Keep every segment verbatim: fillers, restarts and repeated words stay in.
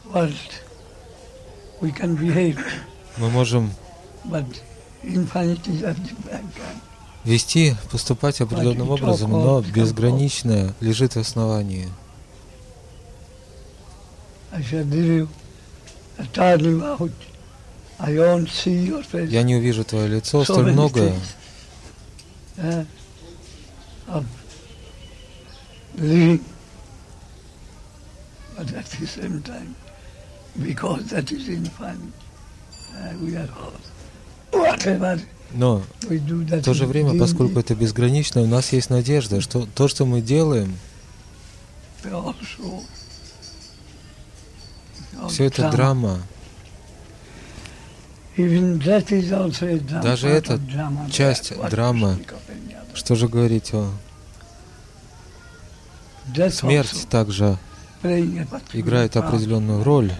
Мы можем вести, поступать определенным образом, но безграничное лежит в основании. Я не увижу твое лицо, столь многое. Но в то же время, поскольку это безгранично, у нас есть надежда, что то, что мы делаем, все это драма. Даже это часть драмы. Что же говорить о смерть также играет определенную роль.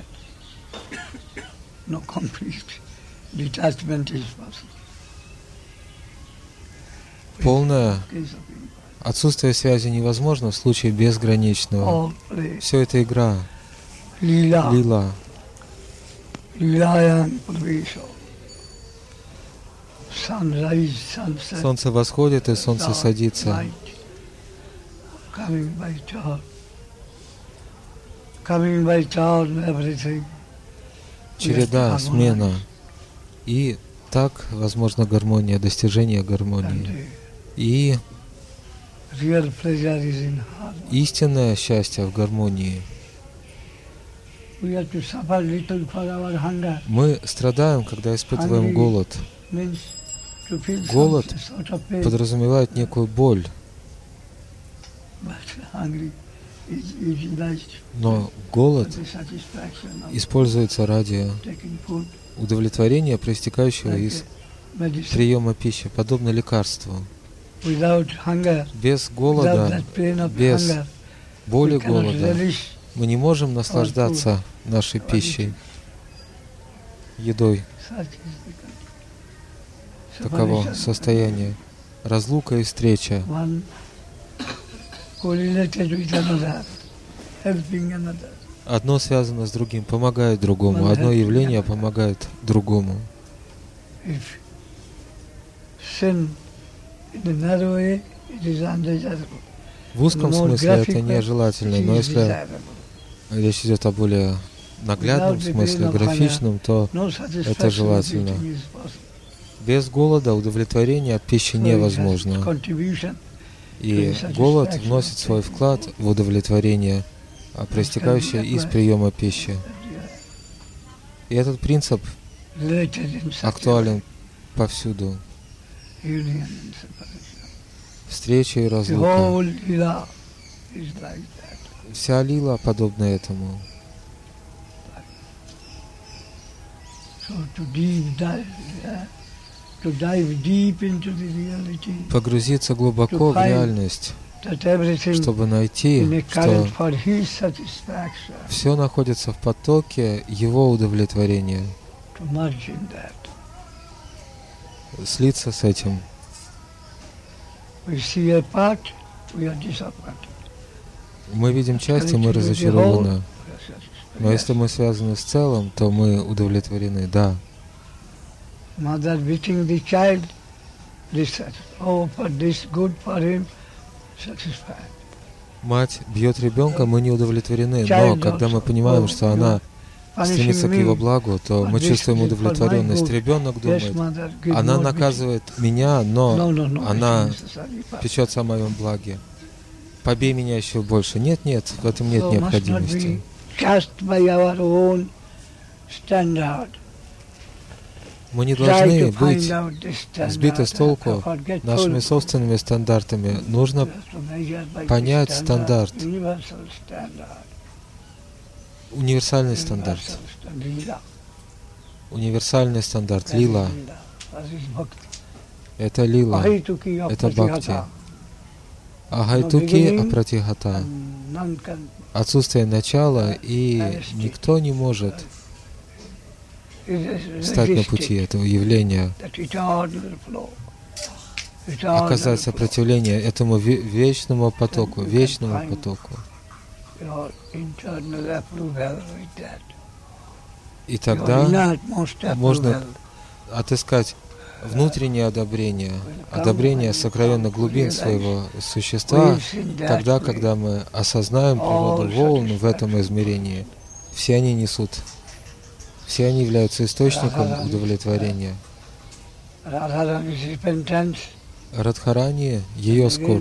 Полное отсутствие связи невозможно в случае безграничного. Все это игра, лила. Солнце восходит и солнце садится. Череда, смена. И так возможна гармония, достижение гармонии. И истинное счастье в гармонии. Мы страдаем, когда испытываем голод. Голод подразумевает некую боль. Но голод используется ради удовлетворения, проистекающего из приема пищи, подобно лекарству. Без голода, без боли голода мы не можем наслаждаться нашей пищей, едой. Таково состояние. Разлука и встреча. Одно связано с другим, помогает другому. Одно явление помогает другому. В узком смысле это нежелательно, но если речь идет о более наглядном смысле, графичном, то это желательно. Без голода удовлетворение от пищи невозможно. И голод вносит свой вклад в удовлетворение, проистекающее из приема пищи. И этот принцип актуален повсюду. Встреча и разлука. Вся лила подобна этому. Погрузиться глубоко в реальность, чтобы найти, что все находится в потоке его удовлетворения. Слиться с этим. Мы видим часть, и мы разочарованы. Но если мы связаны с целым, то мы удовлетворены, да. Мать бьет ребенка, мы не удовлетворены, но когда мы понимаем, что она стремится к его благу, то мы чувствуем удовлетворенность. Ребенок думает, она наказывает меня, но она печется о моем благе. Побей меня еще больше. Нет, нет, в этом нет необходимости. Мы не должны быть сбиты с толку нашими собственными стандартами. Нужно понять стандарт, универсальный стандарт. Универсальный стандарт, лила. Это лила, это бхакти. Агайтуки апратихата. Отсутствие начала, и никто не может встать на пути этого явления, оказать сопротивление этому вечному потоку, вечному потоку. И тогда можно отыскать внутреннее одобрение, одобрение сокровенных глубин своего существа, тогда, когда мы осознаем природу волн в этом измерении. Все они несут, все они являются источником удовлетворения. Радхарани, ее скорбь.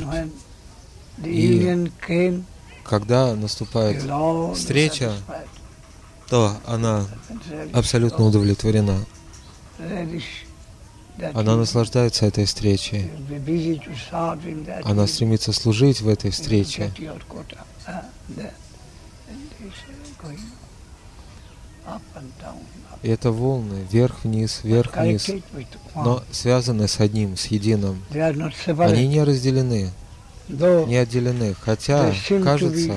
И когда наступает встреча, то она абсолютно удовлетворена. Она наслаждается этой встречей. Она стремится служить в этой встрече. И это волны вверх-вниз, вверх-вниз, но связаны с одним, с единым. Они не разделены, не отделены, хотя, кажется,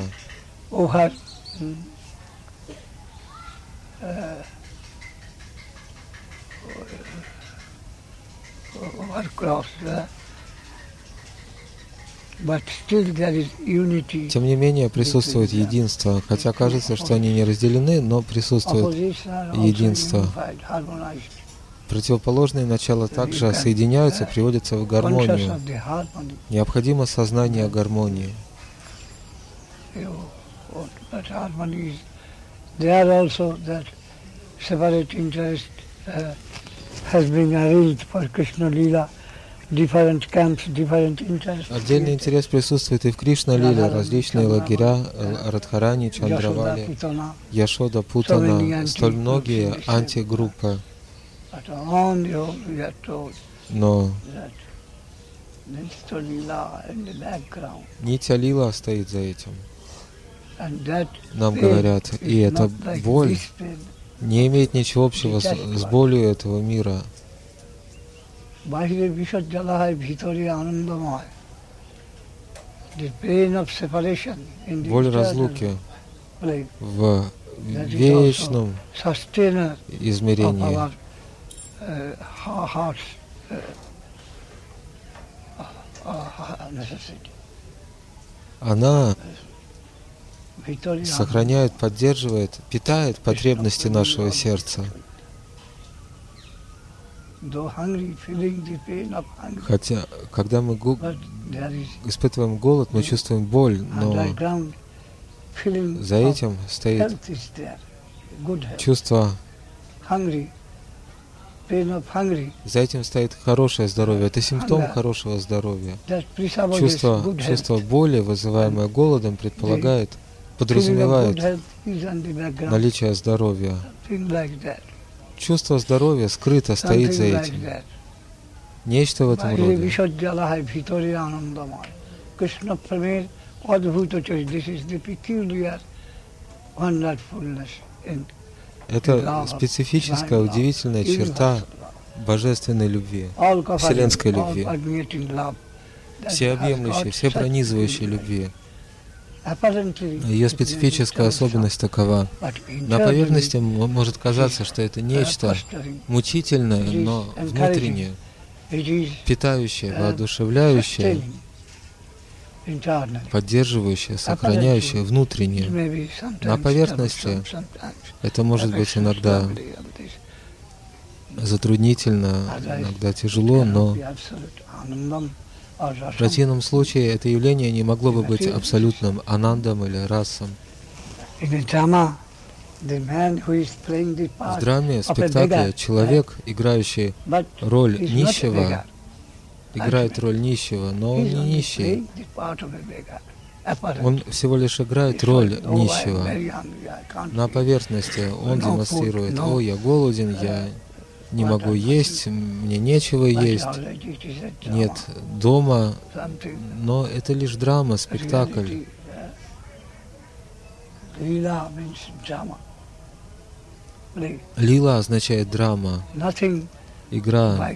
тем не менее присутствует единство, хотя кажется, что они не разделены, но присутствует единство. Противоположные начала также соединяются, приводятся в гармонию. Необходимо сознание гармонии. Отдельный интерес присутствует и в Кришна-лиле, различные лагеря, Радхарани, Чандравали, Яшода, Путана, столь многие антигруппы. Но Нитья Лила стоит за этим. Нам говорят, и эта боль не имеет ничего общего с, с болью этого мира. Боль разлуки в вечном измерении. Она сохраняет, поддерживает, питает потребности нашего сердца. Хотя, когда мы испытываем голод, мы чувствуем боль, но за этим стоит чувство, за этим стоит хорошее здоровье. Это симптом хорошего здоровья. Чувство, чувство боли, вызываемое голодом, предполагает, подразумевает наличие здоровья. Чувство здоровья скрыто стоит за этим. Нечто в этом роде. Это специфическая, удивительная черта божественной любви, вселенской любви, всеобъемлющей, всепронизывающей любви. Ее специфическая особенность такова. На поверхности может казаться, что это нечто мучительное, но внутреннее, питающее, воодушевляющее, поддерживающее, сохраняющее, внутреннее. На поверхности это может быть иногда затруднительно, иногда тяжело, но в противном случае это явление не могло бы быть абсолютным анандом или расом. В драме, спектакле человек, играющий роль нищего, играет роль нищего, но он не нищий. Он всего лишь играет роль нищего. На поверхности он демонстрирует: «О, я голоден, я не могу есть, мне нечего есть, нет дома». Но это лишь драма, спектакль. Лила означает драма, игра.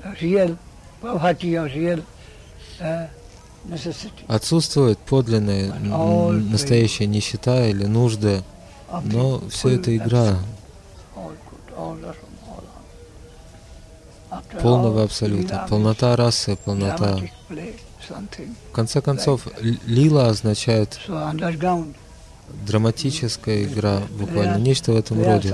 Отсутствует подлинная, настоящая нищета или нужда, но все это игра полного абсолюта, полнота расы, полнота. В конце концов, лила означает драматическая игра, буквально, нечто в этом роде.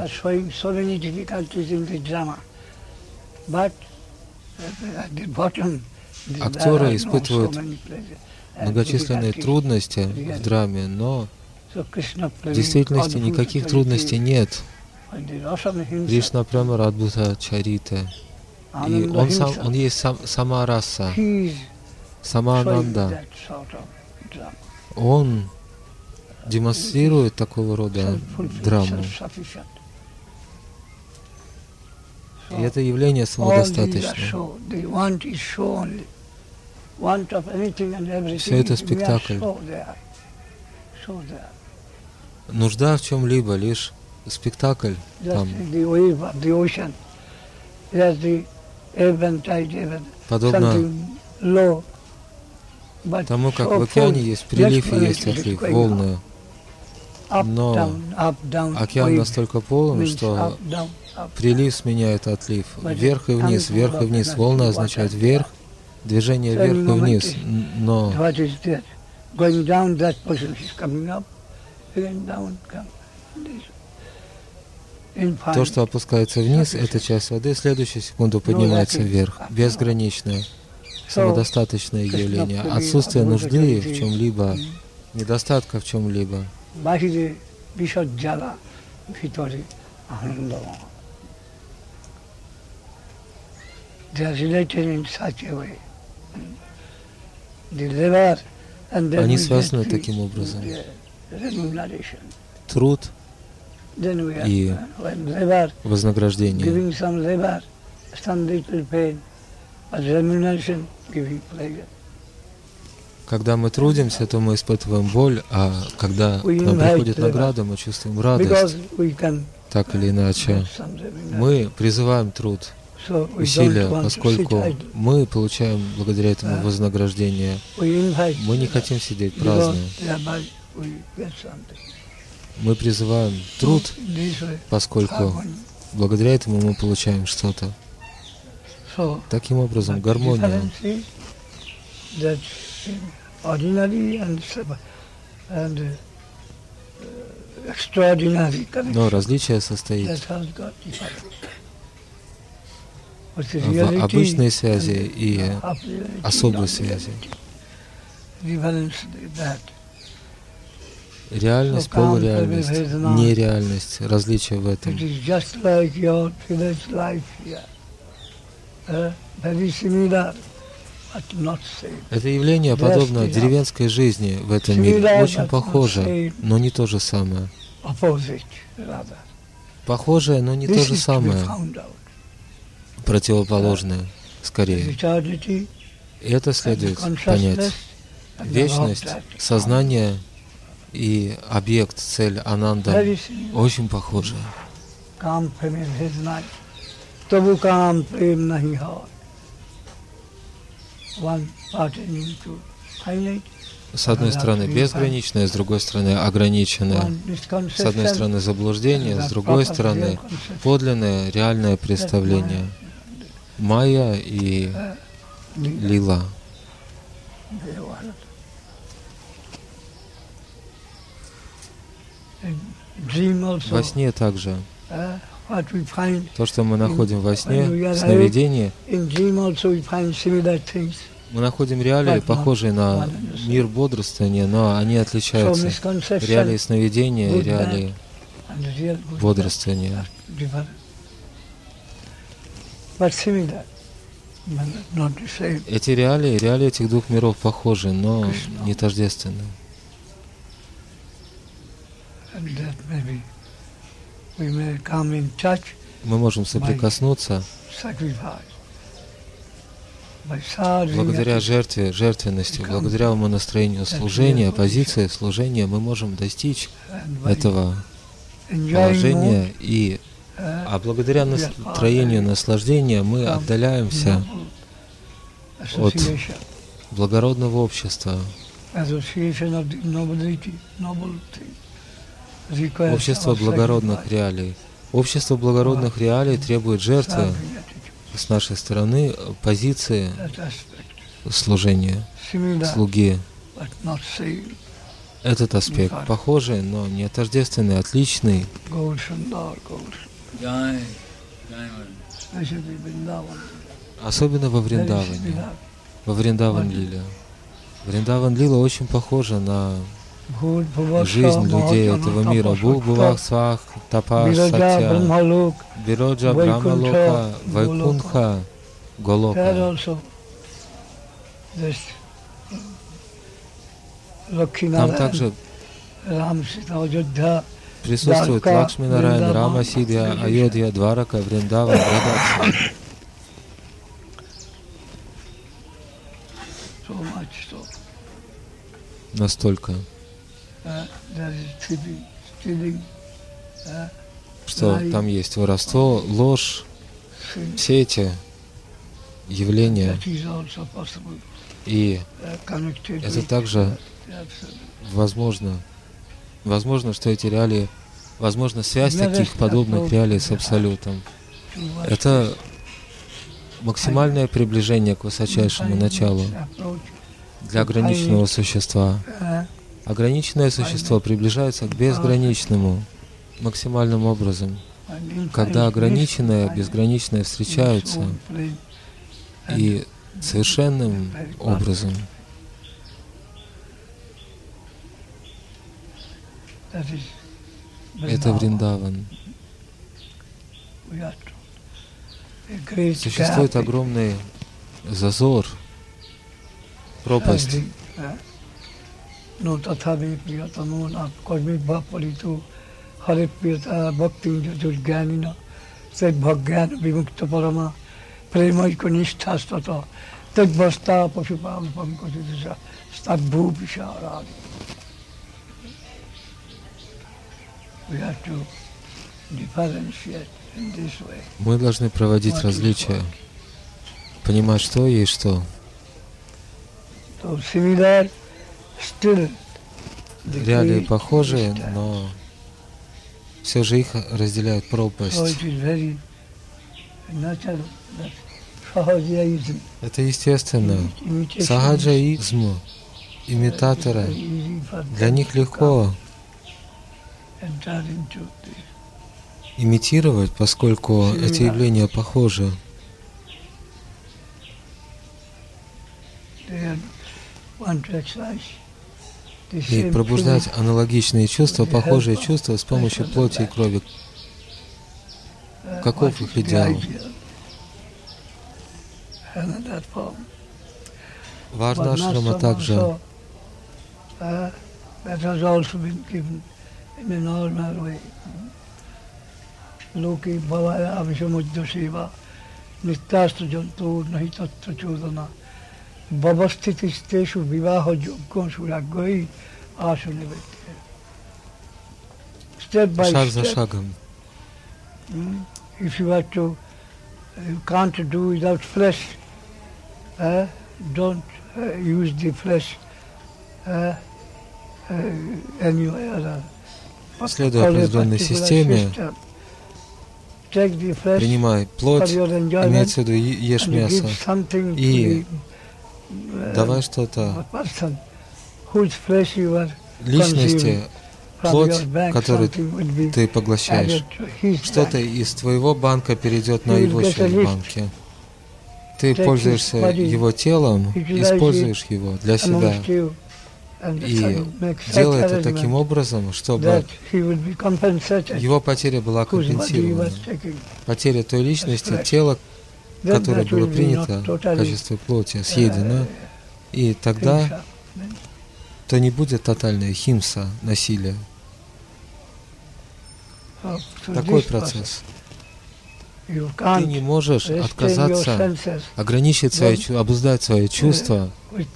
Актеры испытывают многочисленные трудности в драме, но в действительности никаких трудностей нет. Кришна прямо Адбута Чарита. И он, сам, он есть сам, сама раса, сама Ананда. Он демонстрирует такого рода драму. И это явление самодостаточно. Все это спектакль. Нужда в чем-либо, лишь спектакль там. Подобно тому, как в океане есть прилив и есть отлив, волны. Но океан настолько полон, что прилив сменяет отлив. Вверх и вниз, вверх и вниз. Волна означает вверх, движение вверх и вниз. Но то, что опускается вниз, это часть воды, в следующую секунду поднимается вверх. Безграничное, самодостаточное явление. Отсутствие нужды в чем-либо, недостатка в чем-либо. Они связаны таким образом. Труд и вознаграждение. Когда мы трудимся, то мы испытываем боль, а когда к нам приходит награда, мы чувствуем радость. Так или иначе, мы призываем труд, усилия, поскольку мы получаем благодаря этому вознаграждение. Мы не хотим сидеть праздно. Мы призываем труд, поскольку благодаря этому мы получаем что-то. Таким образом, гармония. Но различие состоит в обычной связи и особой связи. Реальность, полуреальность, нереальность, различие в этом. Это явление подобно деревенской жизни в этом мире, очень похоже, но не то же самое. Похожее, но не то же самое. Противоположное, скорее. И это следует понять. Вечность, сознание и объект, цель Ананда очень похожи. С одной стороны безграничное, с другой стороны ограниченное. С одной стороны заблуждение, с другой стороны подлинное, реальное представление. Майя и лила. Во сне также. То, что мы находим во сне, в сновидении, мы находим реалии, похожие на мир бодрствования, но они отличаются. Реалии сновидения, реалии бодрствования. Эти реалии, реалии этих двух миров похожи, но не тождественны. Мы можем соприкоснуться благодаря жертве, жертвенности, благодаря умонастроению служения, позиции служения, мы можем достичь этого положения, и, а благодаря настроению наслаждения мы отдаляемся от благородного общества, общество благородных реалий. Общество благородных реалий требует жертвы с нашей стороны, позиции служения, слуги. этот аспект похожий, но не тождественный, отличный. Особенно во Вриндаване, во Вриндаван-лиле. Вриндаван-лила очень похожа на жизнь людей этого мира. Бхук-бхувах свах, тапас, сатья, Бироджа, Брахмалока, Вайкунха, Голока. Там также присутствует Лакшми Нараян, Рама Сидхя, Айодхья, Дварака, Вриндаван, Врадакша. Настолько, что там есть воровство, ложь, все эти явления. И это также возможно, возможно, что эти реалии, возможно, связь таких подобных реалий с Абсолютом. Это максимальное приближение к высочайшему началу для ограниченного существа. Ограниченное существо приближается к безграничному максимальным образом. Когда ограниченное и безграничное встречаются и совершенным образом, это Вриндаван. Существует огромный зазор, пропасть. Мы должны проводить различия, понимать, что есть что. Реалии похожие, но все же их разделяет пропасть. Это естественно. Сахаджаизм, имитаторы, для них легко имитировать, поскольку эти явления похожи. И пробуждать аналогичные чувства, похожие чувства с помощью плоти и крови. Каков их идеал? Варнашрама также. Локи бхавая авишамуджашива, нитясту джанту нахитатту чудана, бабаститистешу виваха джуккон шураггои ашу ниветте. Шаг за шагом. If you have to, you can't do without flesh, uh, don't uh, use the flesh uh, uh, anywhere. Следуя определенной системе, принимай плоть, имеется в виду ешь мясо, и давай что-то личности, плоть, которую ты поглощаешь, что-то из твоего банка перейдет на его часть банки. Ты пользуешься его телом, используешь его для себя. И делай это таким образом, чтобы его потеря была компенсирована. Потеря той личности, тела, которое было принято в качестве плоти, съедено. И тогда то не будет тотальная химса, насилие. Такой процесс. Ты не можешь отказаться, ограничить свои, обуздать свои чувства.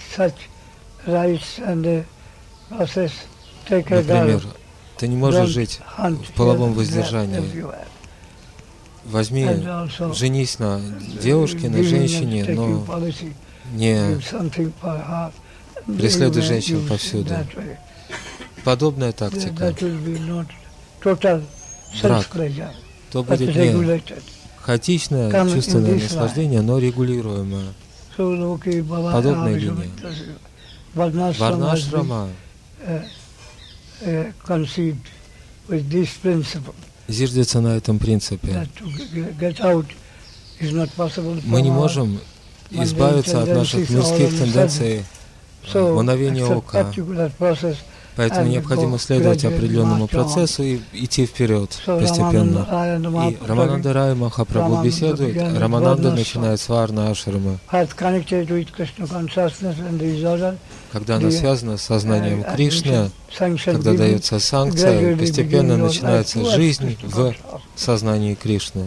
Например, ты не можешь жить в половом воздержании. Возьми, женись на девушке, на женщине, но не преследуй женщин повсюду. Подобная тактика. Брак. То будет не хаотичное чувственное наслаждение, но регулируемое. Подобная линия. Варнашрама uh, conceived with this principle. Зиждется на этом принципе. That to get out is not possible. Мы не можем избавиться от наших мирских тенденций в мгновение ока. Поэтому необходимо следовать определенному процессу и идти вперед постепенно. И Рамананда Рай Махапрабху беседует, Рамананда начинает с Варна Ашрама. Когда она связана с сознанием Кришны, когда дается санкция, постепенно начинается жизнь в сознании Кришны.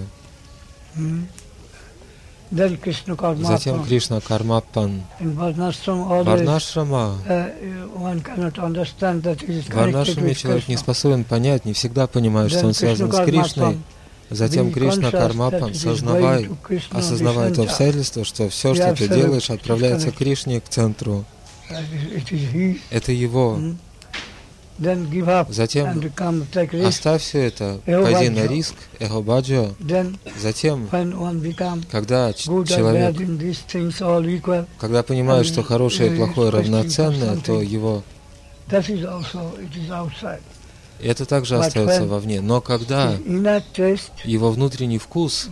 Затем Кришна Кармаппан. Варнашрама. В Варнашраме человек не способен понять, не всегда понимает, что он связан с Кришной. Затем Кришна Кармаппан, сознавай, осознавай то обстоятельство, что все, что ты делаешь, отправляется к Кришне, к центру. Это его. Затем оставь все это, пойди на риск, эхобаджо. Затем, когда человек, когда понимает, что хорошее и плохое равноценно, то его... Это также остается вовне. Но когда его внутренний вкус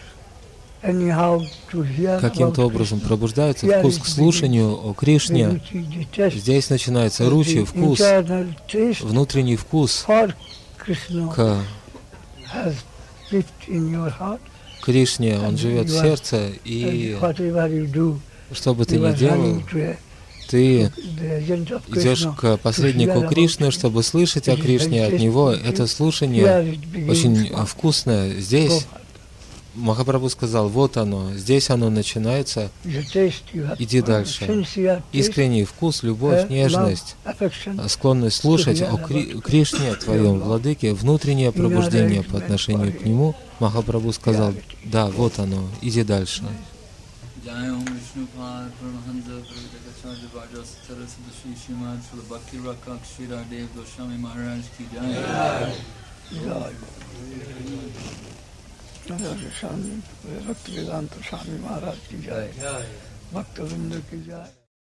каким-то образом пробуждается, вкус к слушанию о Кришне, здесь начинается ручи, вкус, внутренний вкус к Кришне, он живет в сердце, и что бы ты ни делал, ты идешь к посреднику Кришны, чтобы слышать о Кришне от него. Это слушание очень вкусное. Здесь Махапрабху сказал, вот оно, здесь оно начинается, иди дальше. Искренний вкус, любовь, нежность, склонность слушать о Кри- Кришне, твоем владыке, внутреннее пробуждение по отношению к нему. Махапрабху сказал, да, вот оно, иди дальше. Bhakti Vedanta Swami Maharaj ki jai, Bhakta Vrinda ki jai.